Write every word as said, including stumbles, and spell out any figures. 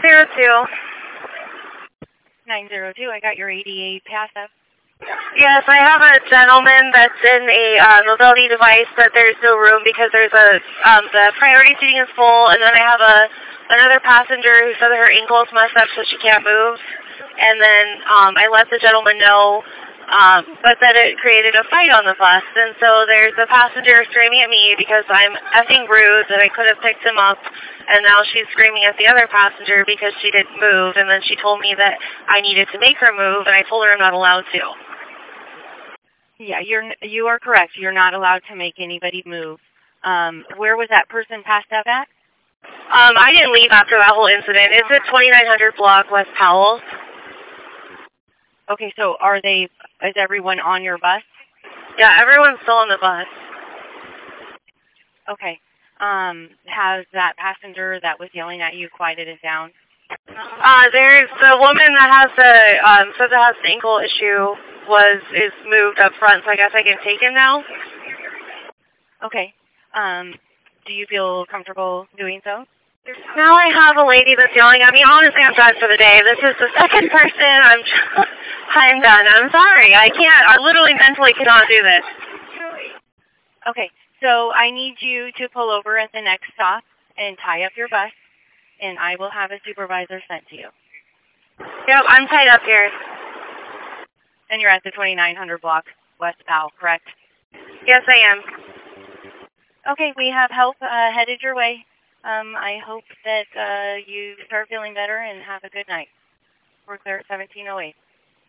zero two. nine zero two, I got your eighty-eight passive. Yes, I have a gentleman that's in a uh, mobility device, but there's no room because there's a, um, the priority seating is full, and then I have a another passenger who said that her ankle is messed up so she can't move. And then um, I let the gentleman know, um, but that it created a fight on the bus. And so there's a passenger screaming at me because I'm effing rude, that I could have picked him up. And now she's screaming at the other passenger because she didn't move. And then she told me that I needed to make her move, and I told her I'm not allowed to. Yeah, you're you are correct. You're not allowed to make anybody move. Um, where was that person passed out at? Um, I didn't leave after that whole incident. It's at twenty-nine hundred block West Powell. Okay, so are they? Is everyone on your bus? Yeah, everyone's still on the bus. Okay. Um, has that passenger that was yelling at you quieted it down? Uh, there's the woman that has the um says that has the ankle issue was is moved up front, so I guess I can take him now. Okay. Um, do you feel comfortable doing so? Now I have a lady that's yelling at me. Honestly, I'm done for the day. This is the second person. I'm I'm done. I'm sorry. I can't. I literally mentally cannot do this. Okay. So I need you to pull over at the next stop and tie up your bus, and I will have a supervisor sent to you. Yep, I'm tied up here. And you're at the twenty-nine hundred block West Powell, correct? Yes, I am. Okay, we have help uh, headed your way. Um, I hope that uh, you start feeling better and have a good night. We're clear at seventeen oh eight.